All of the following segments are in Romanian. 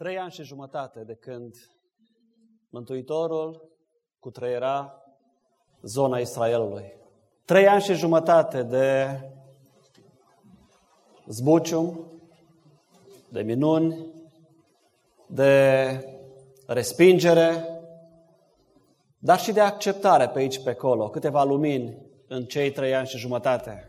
3 ani și jumătate de când Mântuitorul cutreiera zona Israelului. 3 ani și jumătate de zbucium, de minuni, de respingere, dar și de acceptare pe aici, pe acolo, câteva lumini în cei 3 ani și jumătate.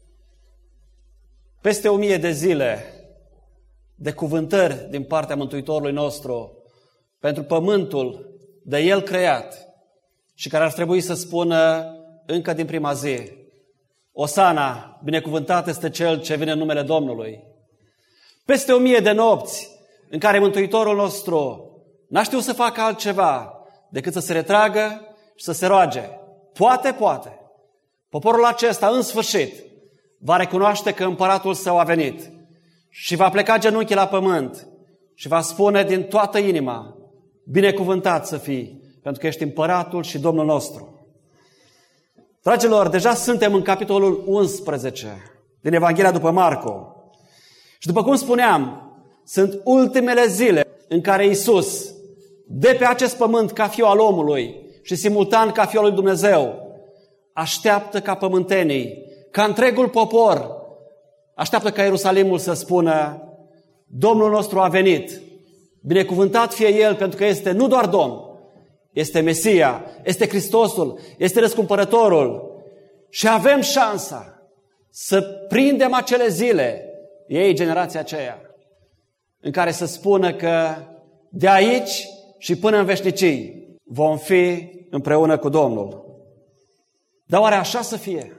Peste 1000 de zile de cuvântări din partea Mântuitorului nostru pentru pământul de El creat și care ar trebui să spună încă din prima zi: Osana, binecuvântat este Cel ce vine în numele Domnului. Peste 1000 de nopți în care Mântuitorul nostru n-a știut să facă altceva decât să se retragă și să se roage. Poate, poporul acesta în sfârșit va recunoaște că împăratul său a venit și va pleca genunchii la pământ și va spune din toată inima: binecuvântat să fii, pentru că ești împăratul și Domnul nostru. Dragilor, deja suntem în capitolul 11 din Evanghelia după Marco. Și după cum spuneam, sunt ultimele zile în care Iisus, de pe acest pământ ca Fiul al omului și simultan ca Fiul lui Dumnezeu, așteaptă ca pământenii, ca întregul popor, așteaptă ca Ierusalimul să spună: Domnul nostru a venit, binecuvântat fie El, pentru că este nu doar Domn, este Mesia, este Hristosul, este Răscumpărătorul. Și avem șansa să prindem acele zile, ei, generația aceea, în care să spună că de aici și până în veșnicii vom fi împreună cu Domnul. Dar oare așa să fie?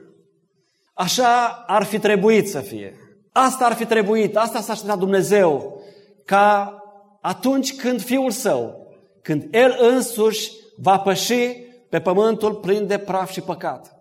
Așa ar fi trebuit să fie. Asta ar fi trebuit, asta s-a așteptat Dumnezeu, ca atunci când Fiul Său, când El însuși va păși pe pământul plin de praf și păcat,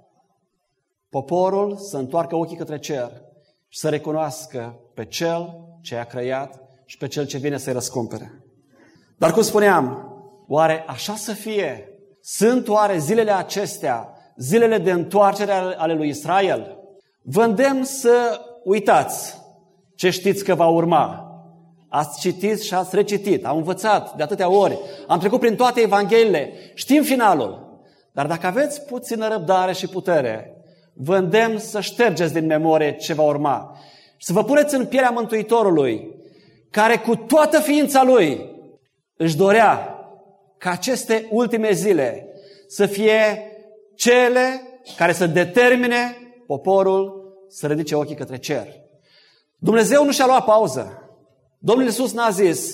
poporul să întoarcă ochii către cer și să recunoască pe Cel ce a creat și pe Cel ce vine să-i răscumpere. Dar cum spuneam, oare așa să fie? Sunt oare zilele acestea zilele de întoarcere ale lui Israel? Vă îndemn să uitați ce știți că va urma. Ați citit și ați recitit, am învățat de atâtea ori, am trecut prin toate evangheliile, știm finalul. Dar dacă aveți puțină răbdare și putere, vă îndemn să ștergeți din memorie ce va urma. Și să vă puneți în pielea Mântuitorului, care cu toată ființa Lui își dorea ca aceste ultime zile să fie cele care să determine poporul să ridice ochii către cer. Dumnezeu nu și-a luat pauză. Domnul Iisus n-a zis: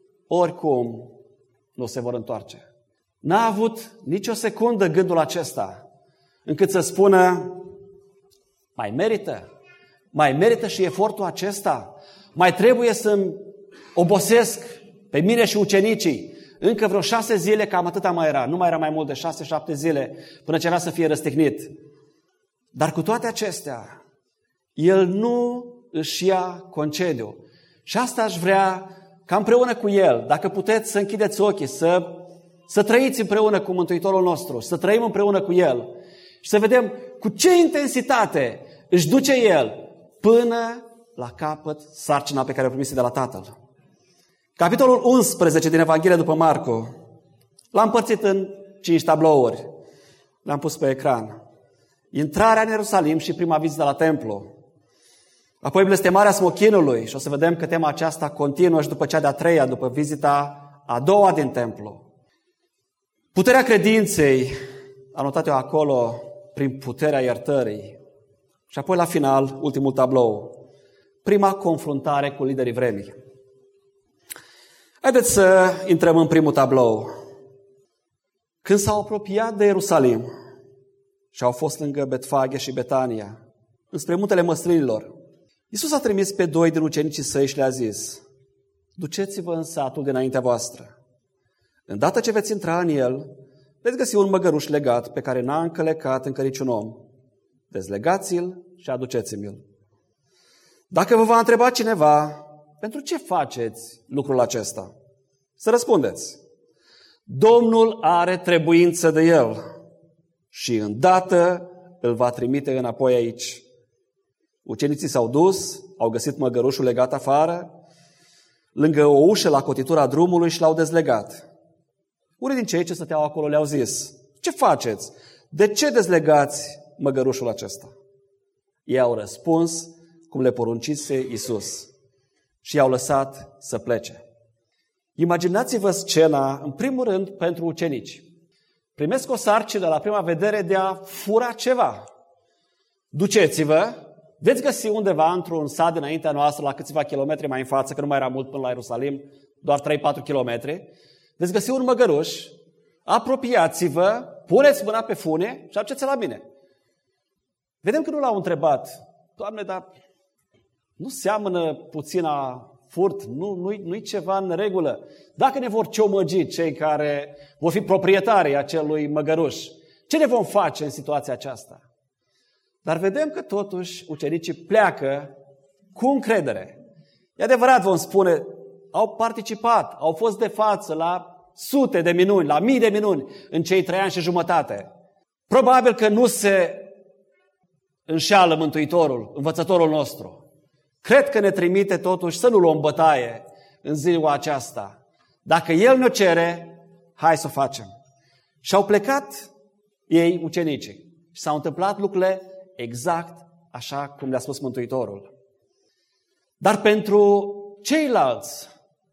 oricum nu se vor întoarce. N-a avut nicio secundă gândul acesta încât să spună: mai merită și efortul acesta? Mai trebuie să-mi obosesc pe mine și ucenicii încă vreo 6 zile, cam atâta mai era. Nu mai era mai mult de 6-7 zile până ce avea să fie răstignit. Dar cu toate acestea, El nu își ia concediu. Și asta aș vrea ca împreună cu El, dacă puteți să închideți ochii, să trăiți împreună cu Mântuitorul nostru, să trăim împreună cu El și să vedem cu ce intensitate își duce El până la capăt sarcina pe care o primise de la Tatăl. Capitolul 11 din Evanghelia după Marco l-am împărțit în 5 tablouri. Le-am pus pe ecran. Intrarea în Ierusalim și prima vizită la templu. Apoi blestemarea smochinului și o să vedem că tema aceasta continuă și după cea de-a 3-a, după vizita a 2-a din templu. Puterea credinței, anotat eu acolo, prin puterea iertării. Și apoi la final, ultimul tablou, prima confruntare cu liderii vremii. Haideți să intrăm în primul tablou. Când s-au apropiat de Ierusalim și au fost lângă Betfage și Betania, înspre muntele Măslinilor, Iisus a trimis pe 2 din ucenicii Săi și le-a zis: duceți-vă în satul dinaintea voastră. Îndată ce veți intra în el, veți găsi un măgăruș legat pe care n-a încălecat încă niciun om. Dezlegați-l și aduceți-mi-l. Dacă vă va întreba cineva: pentru ce faceți lucrul acesta? Să răspundeți: Domnul are trebuință de el și îndată îl va trimite înapoi aici. Ucenicii s-au dus, au găsit măgărușul legat afară, lângă o ușă la cotitura drumului și l-au dezlegat. Unii din cei ce stăteau acolo le-au zis: ce faceți? De ce dezlegați măgărușul acesta? Ei au răspuns cum le poruncise Iisus și i-au lăsat să plece. Imaginați-vă scena, în primul rând, pentru ucenici. Primesc o sarcină la prima vedere de a fura ceva. Duceți-vă, veți găsi undeva într-un sat dinaintea noastră, la câțiva kilometri mai în față, că nu mai era mult până la Ierusalim, doar 3-4 kilometri, veți găsi un măgăruș, apropiați-vă, puneți mâna pe fune și aduceți-l la mine. Vedem că nu l-au întrebat: Doamne, dar nu seamănă puțin a furt? Nu-i ceva în regulă? Dacă ne vor ciomăgi cei care vor fi proprietarii acelui măgăruș, ce ne vom face în situația aceasta? Dar vedem că totuși ucenicii pleacă cu încredere. E adevărat, vom spune, au participat, au fost de față la sute de minuni, la mii de minuni în cei 3 ani și jumătate. Probabil că nu se înșeală Mântuitorul, învățătorul nostru. Cred că ne trimite totuși să nu luăm bătaie în ziua aceasta. Dacă El ne-o cere, hai să o facem. Și au plecat ei, ucenicii, și s-au întâmplat lucrurile exact așa cum le-a spus Mântuitorul. Dar pentru ceilalți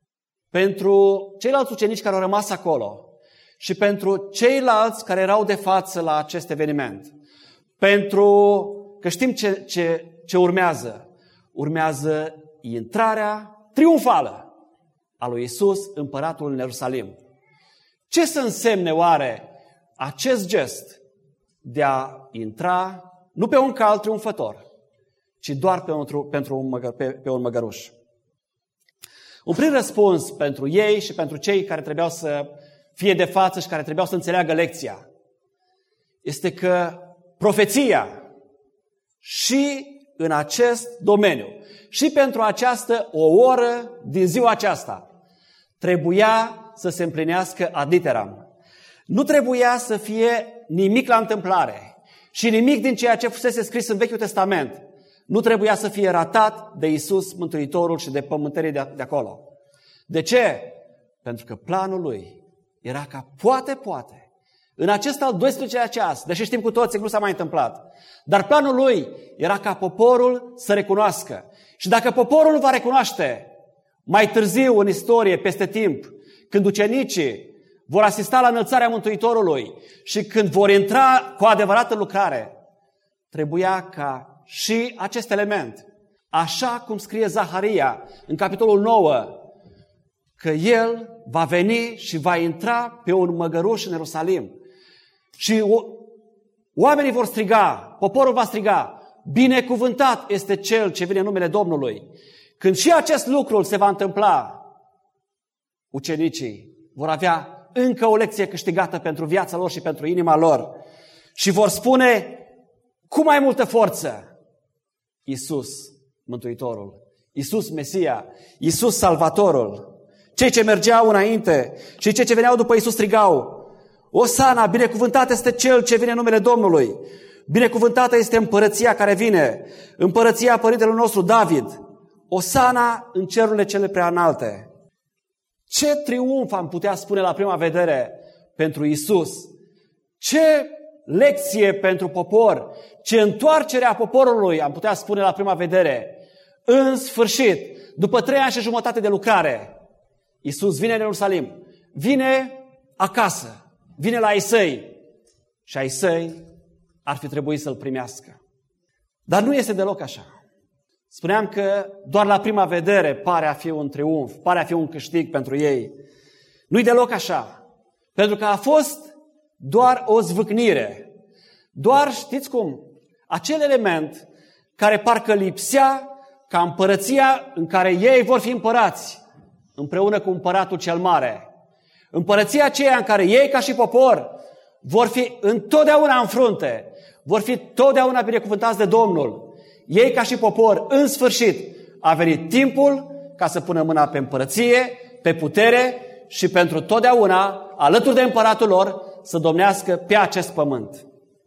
ucenici care au rămas acolo și pentru ceilalți care erau de față la acest eveniment, pentru că știm ce urmează. Urmează intrarea triumfală a lui Iisus, împăratul în Ierusalim. Ce să însemne oare acest gest de a intra nu pe un cal triumfător, ci doar pe un măgăruș? Un prim răspuns pentru ei și pentru cei care trebuiau să fie de față și care trebuiau să înțeleagă lecția este că profeția și în acest domeniu și pentru această o oră din ziua aceasta trebuia să se împlinească ad literam. Nu trebuia să fie nimic la întâmplare și nimic din ceea ce fusese scris în Vechiul Testament nu trebuia să fie ratat de Iisus Mântuitorul și de pământerii de acolo. De ce? Pentru că planul lui era ca poate, în acest al 12-lea ceas, deși știm cu toții că nu s-a mai întâmplat, dar planul lui era ca poporul să recunoască. Și dacă poporul va recunoaște mai târziu în istorie, peste timp, când ucenicii vor asista la înălțarea Mântuitorului și când vor intra cu adevărat în lucrare, trebuia ca și acest element, așa cum scrie Zaharia în capitolul 9, că el va veni și va intra pe un măgăruș în Ierusalim. Și oamenii vor striga, poporul va striga: binecuvântat este cel ce vine în numele Domnului. Când și acest lucru se va întâmpla, ucenicii vor avea încă o lecție câștigată pentru viața lor și pentru inima lor. Și vor spune cu mai multă forță: Iisus Mântuitorul, Iisus Mesia, Iisus Salvatorul. Cei ce mergeau înainte și cei ce veneau după Iisus strigau: Osana, binecuvântat este cel ce vine în numele Domnului. Binecuvântată este împărăția care vine, împărăția părintelui nostru David. Osana în cerurile cele prea înalte. Ce triumf am putea spune la prima vedere pentru Iisus! Ce lecție pentru popor! Ce întoarcere a poporului am putea spune la prima vedere! În sfârșit, după 3 ani și jumătate de lucrare, Iisus vine în Ierusalim, vine acasă, vine la ai săi și ai săi ar fi trebuit să-L primească. Dar nu este deloc așa. Spuneam că doar la prima vedere pare a fi un triumf, pare a fi un câștig pentru ei. Nu-i deloc așa. Pentru că a fost doar o zvâcnire. Doar, știți cum, acel element care parcă lipsea ca împărăția în care ei vor fi împărați împreună cu împăratul cel mare. Împărăția aceea în care ei ca și popor vor fi întotdeauna în frunte, vor fi totdeauna binecuvântați de Domnul. Ei ca și popor, în sfârșit, a venit timpul ca să pună mâna pe împărăție, pe putere și pentru totdeauna, alături de împăratul lor, să domnească pe acest pământ.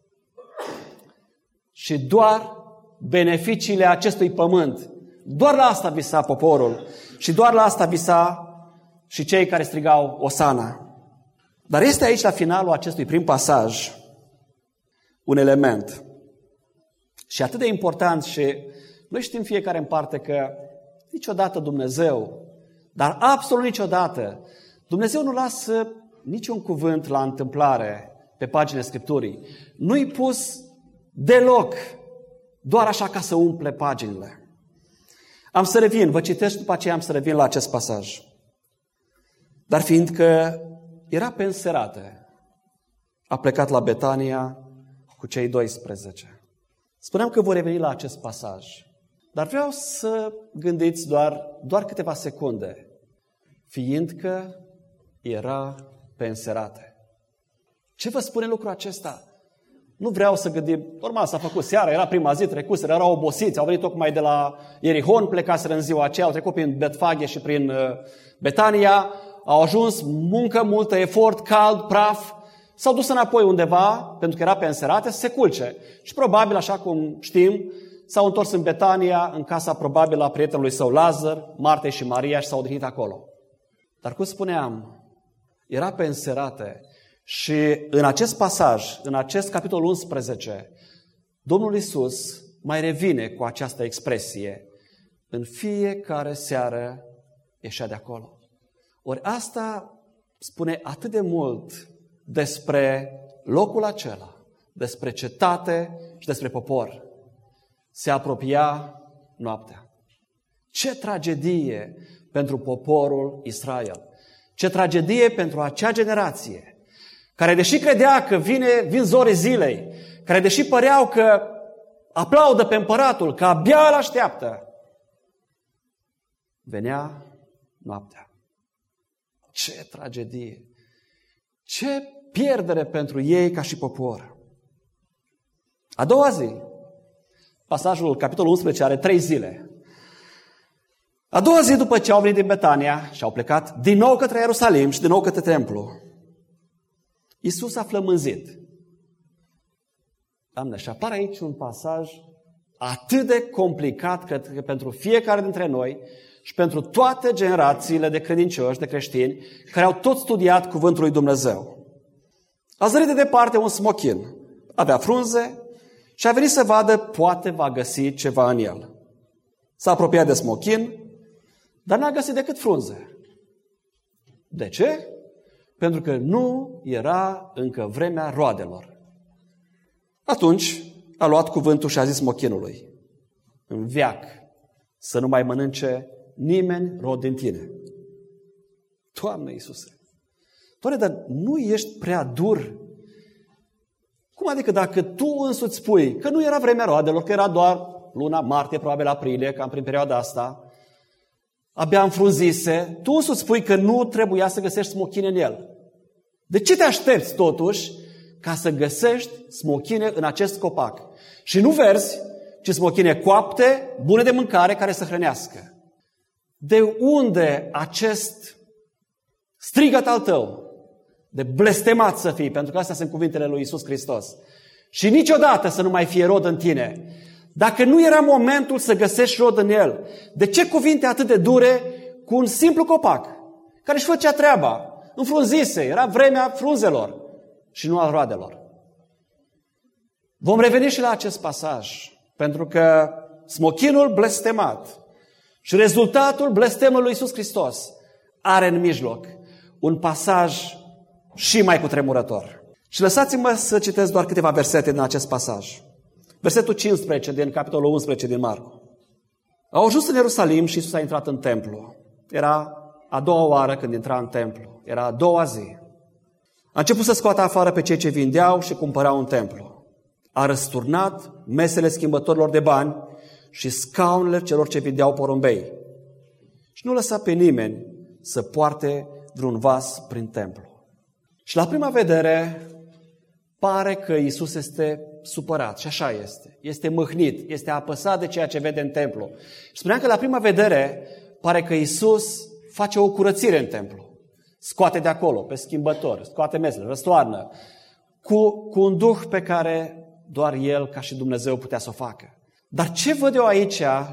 Și doar beneficiile acestui pământ, doar la asta visa poporul. și doar la asta visa și cei care strigau Osana. Dar este aici, la finalul acestui prim pasaj, un element. Și atât de important, și noi știm fiecare în parte că niciodată Dumnezeu, dar absolut niciodată, Dumnezeu nu lasă niciun cuvânt la întâmplare pe paginile Scripturii. Nu-i pus deloc doar așa ca să umple paginile. Am să revin, vă citesc după aceea am să revin la acest pasaj. Dar fiindcă era pe înserate, a plecat la Betania cu cei 12. Spuneam că voi reveni la acest pasaj, dar vreau să gândiți doar câteva secunde, fiindcă era pe înserate. Ce vă spune lucrul acesta? Nu vreau să gândim, normal s-a făcut seara, era prima zi, trecuseră, erau obosiți, au venit tocmai de la Ierihon, plecaseră în ziua aceea, au trecut prin Betfage și prin Betania, au ajuns, muncă multă, efort, cald, praf, s-au dus înapoi undeva, pentru că era pe înserate, să se culce. Și probabil, așa cum știm, s-au întors în Betania, în casa probabil a prietenului său Lazar, Martei și Maria, și s-au odihnit acolo. Dar cum spuneam, era pe înserate și în acest pasaj, în acest capitol 11, Domnul Iisus mai revine cu această expresie. În fiecare seară ieșea de acolo. Ori asta spune atât de mult despre locul acela, despre cetate și despre popor. Se apropia noaptea. Ce tragedie pentru poporul Israel! Ce tragedie pentru acea generație, care deși credea că vin zorii zilei, care deși păreau că aplaudă pe împăratul, că abia îl așteaptă, venea noaptea. Ce tragedie! Ce pierdere pentru ei ca și popor! A doua zi, pasajul, capitolul 11, are 3 zile. A doua zi după ce au venit din Betania și au plecat din nou către Ierusalim și din nou către templu, Iisus a flămânzit. Doamne, și apare aici un pasaj atât de complicat, cred că pentru fiecare dintre noi și pentru toate generațiile de credincioși, de creștini, care au tot studiat cuvântul lui Dumnezeu. A zărit de departe un smochin. Avea frunze și a venit să vadă, poate va găsi ceva în el. S-a apropiat de smochin, dar n-a găsit decât frunze. De ce? Pentru că nu era încă vremea roadelor. Atunci a luat cuvântul și a zis smochinului: în veac să nu mai mănânce nimeni rod din tine. Doamne Iisuse! Doamne, dar nu ești prea dur? Cum adică dacă tu însuți spui că nu era vremea roadelor, că era doar luna martie, probabil aprilie, cam prin perioada asta, abia înfrunzise, tu însuți spui că nu trebuia să găsești smochine în el. De ce te aștepți totuși ca să găsești smochine în acest copac? Și nu verzi, ci smochine coapte, bune de mâncare, care să hrănească. De unde acest strigăt al tău de blestemat să fii? Pentru că astea sunt cuvintele lui Iisus Hristos. Și niciodată să nu mai fie rod în tine. Dacă nu era momentul să găsești rod în el, de ce cuvinte atât de dure cu un simplu copac care își făcea treaba? Înfrunzise, era vremea frunzelor și nu al roadelor. Vom reveni și la acest pasaj, pentru că smochinul blestemat și rezultatul blestemului lui Iisus Hristos are în mijloc un pasaj și mai cutremurător. Și lăsați-mă să citesc doar câteva versete din acest pasaj. Versetul 15 din capitolul 11 din Marcu. Au ajuns în Ierusalim și Iisus a intrat în templu. Era a doua oară când intra în templu. Era a doua zi. A început să scoată afară pe cei ce vindeau și cumpărau în templu. A răsturnat mesele schimbătorilor de bani și scaunele celor ce vindeau porumbei. Și nu lăsa pe nimeni să poarte vreun vas prin templu. Și la prima vedere pare că Iisus este supărat. Și așa este. Este mâhnit, este apăsat de ceea ce vede în templu. Și spuneam că la prima vedere pare că Iisus face o curățire în templu. Scoate de acolo pe schimbători, scoate mesele, răstoarnă, cu un duh pe care doar El, ca și Dumnezeu, putea să o facă. Dar ce văd eu aici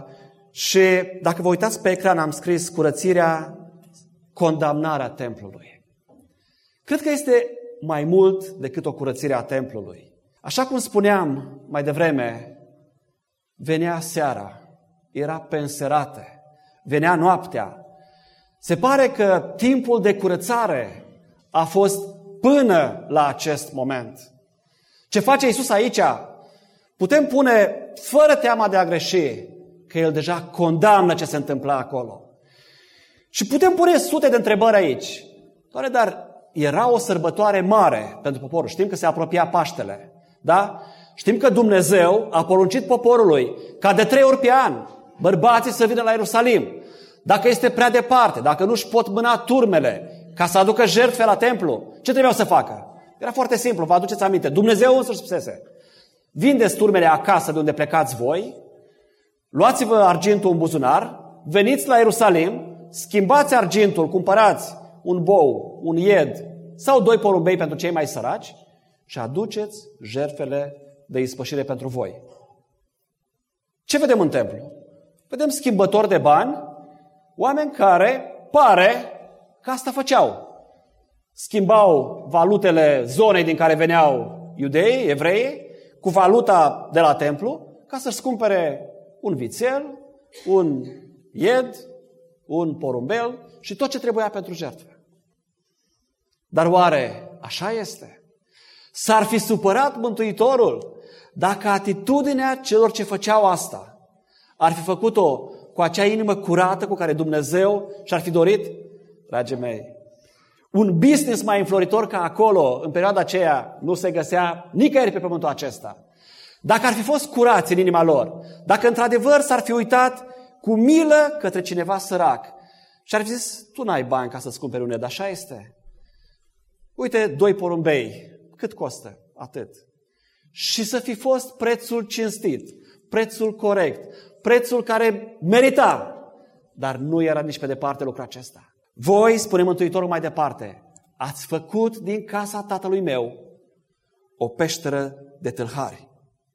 Și dacă vă uitați pe ecran, am scris curățirea, condamnarea templului. Cred că este mai mult decât o curățire a templului. Așa cum spuneam mai devreme, venea seara, era penserate, venea noaptea. Se pare că timpul de curățare a fost până la acest moment. Ce face Iisus aici? Putem pune fără teama de a greși că El deja condamnă ce se întâmpla acolo. Și putem pune sute de întrebări aici. Dar era o sărbătoare mare pentru poporul. Știm că se apropia Paștele. Da? Știm că Dumnezeu a poruncit poporului ca de 3 ori pe an bărbații să vină la Ierusalim. Dacă este prea departe, dacă nu își pot mâna turmele ca să aducă jertfe la templu, ce trebuiau să facă? Era foarte simplu, vă aduceți aminte. Dumnezeu însuși spusese: vindeți turmele acasă de unde plecați voi, luați-vă argintul în buzunar, veniți la Ierusalim, schimbați argintul, cumpărați un bou, un ied sau 2 porumbei pentru cei mai săraci și aduceți jertfele de ispășire pentru voi. Ce vedem în templu? Vedem schimbători de bani, oameni care pare că asta făceau. Schimbau valutele zonei din care veneau iudeii, evrei, cu valuta de la templu, ca să-și cumpere un vițel, un ied, un porumbel și tot ce trebuia pentru jertfe. Dar oare așa este? S-ar fi supărat Mântuitorul dacă atitudinea celor ce făceau asta ar fi făcut-o cu acea inimă curată cu care Dumnezeu și-ar fi dorit? Dragii mei, un business mai înfloritor ca acolo, în perioada aceea, nu se găsea nicăieri pe pământul acesta. Dacă ar fi fost curați în inima lor, dacă într-adevăr s-ar fi uitat cu milă către cineva sărac și ar fi zis: tu n-ai bani ca să-ți cumperi un ied, așa este. Uite, 2 porumbei, cât costă? Atât. Și să fi fost prețul cinstit, prețul corect, prețul care merita, dar nu era nici pe departe lucrul acesta. Voi, spune Mântuitorul mai departe, ați făcut din casa tatălui meu o peșteră de tâlhari.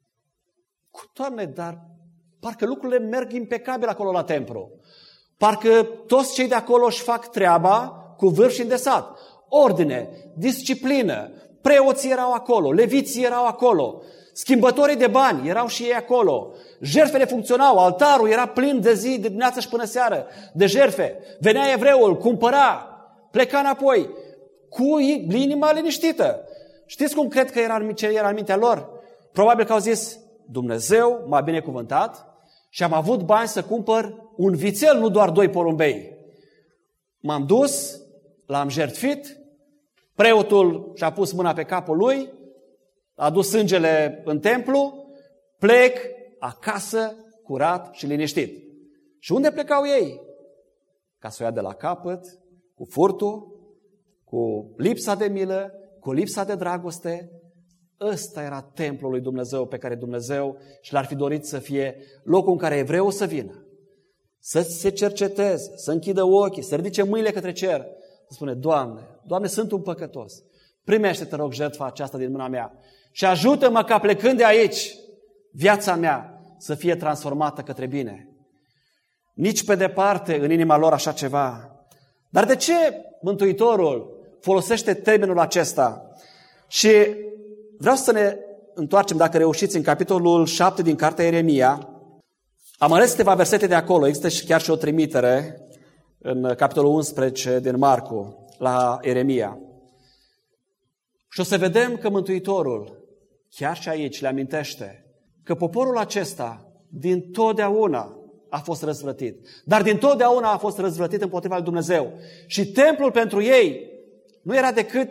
Doamne, dar parcă lucrurile merg impecabil acolo la templu. Parcă toți cei de acolo își fac treaba cu vârf și îndesat. Ordine, disciplină, preoții erau acolo, leviții erau acolo, schimbătorii de bani erau și ei acolo, jertfele funcționau, altarul era plin de zi, de dimineață și până seară, de jertfe. Venea evreul, cumpăra, pleca înapoi, cu inima liniștită. Știți cum cred că era în mintea lor? Probabil că au zis: Dumnezeu m-a binecuvântat și am avut bani să cumpăr un vițel, nu doar 2 porumbei. M-am dus, l-am jertfit, preotul și-a pus mâna pe capul lui, a dus sângele în templu, plec acasă curat și liniștit. Și unde plecau ei? Ca să o ia de la capăt, cu furtul, cu lipsa de milă, cu lipsa de dragoste. Ăsta era templul lui Dumnezeu pe care Dumnezeu și l-ar fi dorit să fie locul în care evreul să vină, să se cerceteze, să închidă ochii, să ridice mâinile către cer, să spune: Doamne, sunt un păcătos, primește, te rog, jertfa aceasta din mâna mea și ajută-mă ca plecând de aici, viața mea să fie transformată către bine. Nici pe departe în inima lor așa ceva. Dar de ce Mântuitorul folosește termenul acesta? Și vreau să ne întoarcem, dacă reușiți, în capitolul 7 din cartea Ieremia. Am ales câteva versete de acolo, există și chiar și o trimitere în capitolul 11 din Marcu la Ieremia. Și o să vedem că Mântuitorul, chiar și aici, le amintește că poporul acesta din totdeauna a fost răzvrătit. Dar din totdeauna a fost răzvrătit împotriva lui Dumnezeu. Și templul pentru ei nu era decât,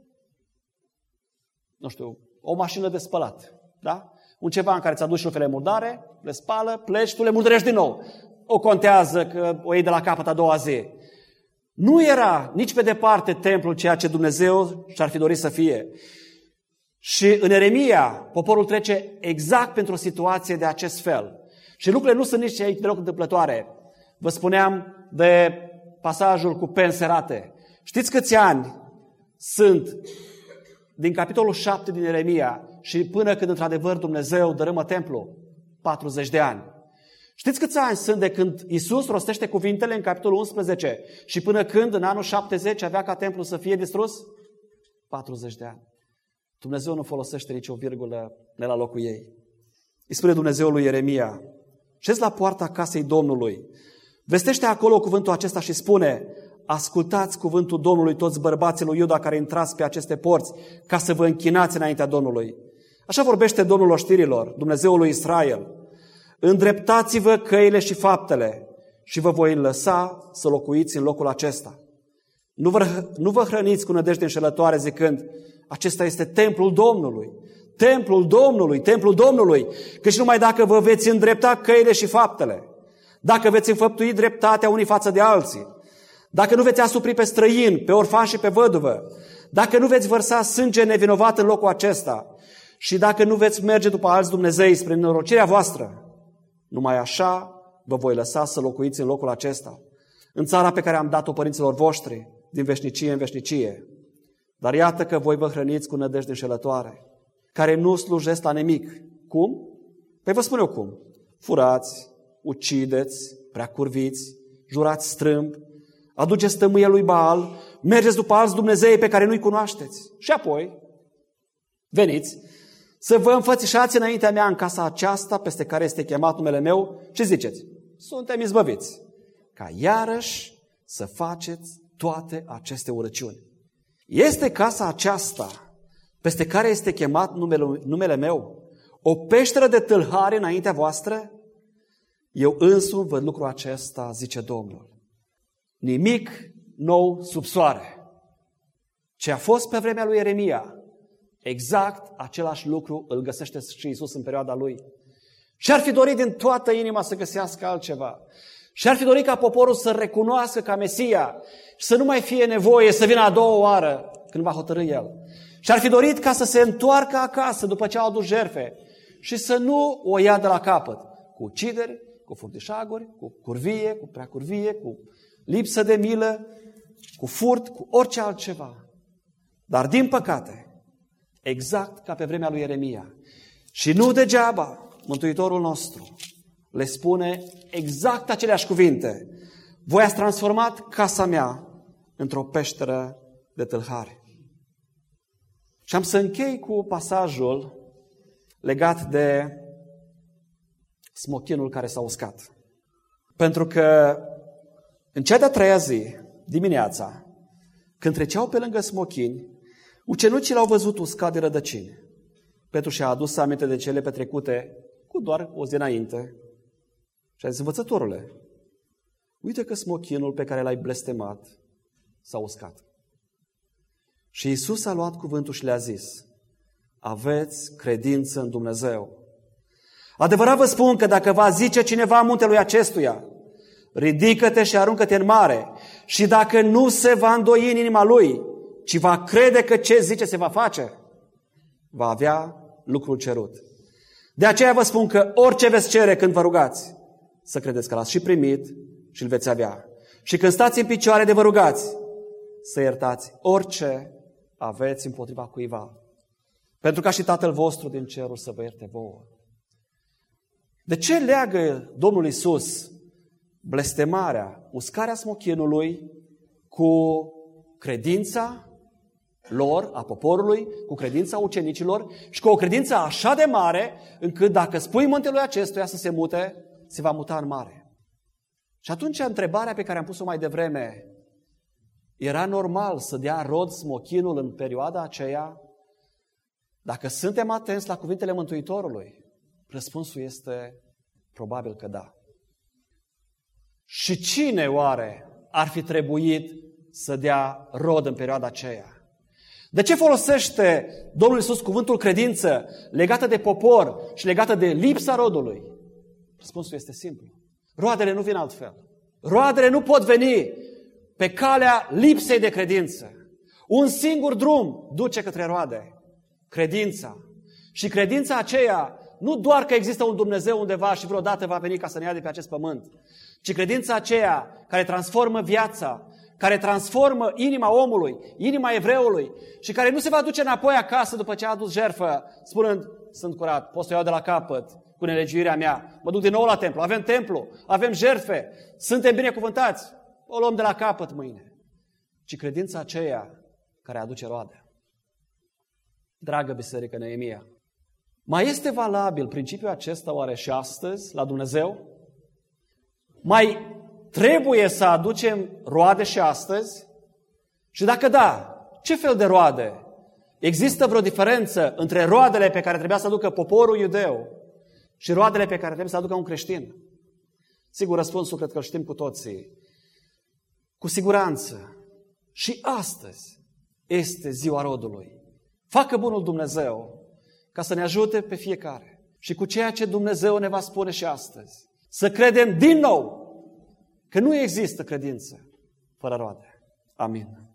o mașină de spălat. Da? Un ceva în care ți-aduci rufele murdare, le spală, pleci, tu le murdărești din nou. O contează că o iei de la capăt a doua zi. Nu era nici pe departe templul ceea ce Dumnezeu și-ar fi dorit să fie. Și în Ieremia, poporul trece exact pentru o situație de acest fel. Și lucrurile nu sunt nici aici deloc întâmplătoare. Vă spuneam de pasajul cu penserate. Știți câți ani sunt din capitolul 7 din Ieremia și până când într-adevăr Dumnezeu dărâmă templu? 40 de ani. Știți câți ani sunt de când Iisus rostește cuvintele în capitolul 11 și până când, în anul 70, avea ca templul să fie distrus? 40 de ani. Dumnezeu nu folosește nicio virgulă ne la locul ei. Îi spune Dumnezeu lui Ieremia: șezi la poarta casei Domnului, vestește acolo cuvântul acesta și spune: ascultați cuvântul Domnului toți bărbații lui Iuda care intrați pe aceste porți, ca să vă închinați înaintea Domnului. Așa vorbește Domnul oștirilor, Dumnezeul lui Israel: îndreptați-vă căile și faptele și vă voi lăsa să locuiți în locul acesta. Nu vă hrăniți cu nădejde înșelătoare zicând: acesta este templul Domnului, templul Domnului, templul Domnului, căci numai dacă vă veți îndrepta căile și faptele, dacă veți înfăptui dreptatea unii față de alții, dacă nu veți asupri pe străini, pe orfani și pe văduvă, dacă nu veți vărsa sânge nevinovat în locul acesta și dacă nu veți merge după alți Dumnezei spre nenorocirea voastră, numai așa vă voi lăsa să locuiți în locul acesta, în țara pe care am dat-o părinților voștri, din veșnicie în veșnicie. Dar iată că voi vă hrăniți cu nădejde înșelătoare, care nu slujesc la nimic. Cum? Păi vă spun eu cum. Furați, ucideți, prea curviți, jurați strâmb, aduceți tămâie lui Baal, mergeți după alți Dumnezei pe care nu-i cunoașteți. Și apoi veniți să vă înfățișați înaintea mea în casa aceasta peste care este chemat numele meu. Ce ziceți? Suntem izbăviți. Ca iarăși să faceți toate aceste urăciuni. Este casa aceasta peste care este chemat numele meu o peșteră de tâlhari înaintea voastră? Eu însumi văd lucrul acesta, zice Domnul. Nimic nou sub soare. Ce a fost pe vremea lui Ieremia, exact același lucru îl găsește și Iisus în perioada lui. Și-ar fi dorit din toată inima să găsească altceva. Și-ar fi dorit ca poporul să recunoască ca Mesia și să nu mai fie nevoie să vină a doua oară când va hotărâ El. Și-ar fi dorit ca să se întoarcă acasă după ce au adus jertfe și să nu o ia de la capăt, cu ucideri, cu furtișaguri, cu curvie, cu prea curvie, cu lipsă de milă, cu furt, cu orice altceva. Dar din păcate, exact ca pe vremea lui Ieremia, și nu degeaba Mântuitorul nostru le spune exact aceleași cuvinte: voi ați transformat casa mea într-o peșteră de tâlhari. Și am să închei cu pasajul legat de smochinul care s-a uscat. Pentru că în cea de-a treia zi, dimineața, când treceau pe lângă smochini, ucenicii l-au văzut uscat de rădăcini. Petru și-a adus aminte de cele petrecute cu doar o zi înainte și a zis: învățătorule, uite că smochinul pe care l-ai blestemat s-a uscat. Și Iisus a luat cuvântul și le-a zis: aveți credință în Dumnezeu. Adevărat vă spun că dacă va zice cineva muntelui acestuia: ridică-te și aruncă-te în mare, și dacă nu se va îndoi în inima lui, ci va crede că ce zice se va face, va avea lucrul cerut. De aceea vă spun că orice veți cere când vă rugați, să credeți că l-ați și primit și îl veți avea. Și când stați în picioare de vă rugați, să iertați orice aveți împotriva cuiva, pentru ca și Tatăl vostru din cerul să vă ierte vouă. De ce leagă Domnul Iisus blestemarea, uscarea smochinului cu credința lor, a poporului, cu credința ucenicilor și cu o credință așa de mare încât dacă spui muntelui acestuia să se mute, se va muta în mare? Și atunci întrebarea pe care am pus-o mai devreme: era normal să dea rod smochinul în perioada aceea? Dacă suntem atenți la cuvintele Mântuitorului, răspunsul este probabil că da. Și cine oare ar fi trebuit să dea rod în perioada aceea? De ce folosește Domnul Iisus cuvântul credință legată de popor și legată de lipsa rodului? Răspunsul este simplu. Roadele nu vin altfel. Roadele nu pot veni pe calea lipsei de credință. Un singur drum duce către roade: credința. Și credința aceea nu doar că există un Dumnezeu undeva și vreodată va veni ca să ne ia de pe acest pământ, ci credința aceea care transformă viața, care transformă inima omului, inima evreului și care nu se va duce înapoi acasă după ce a adus jertfă, spunând: sunt curat, pot să o iau de la capăt cu nelegiuirea mea. Mă duc din nou la templu. Avem templu, avem jertfe, suntem binecuvântați. O luăm de la capăt mâine. Ci credința aceea care aduce roade. Dragă biserică Neemia, mai este valabil principiul acesta oare și astăzi la Dumnezeu? Mai trebuie să aducem roade și astăzi? Și dacă da, ce fel de roade? Există vreo diferență între roadele pe care trebuia să aducă poporul iudeu și roadele pe care trebuie să aducă un creștin? Sigur, răspunsul cred că îl știm cu toții. Cu siguranță. Și astăzi este ziua rodului. Facă bunul Dumnezeu ca să ne ajute pe fiecare. Și cu ceea ce Dumnezeu ne va spune și astăzi. Să credem din nou că nu există credință fără roade. Amin.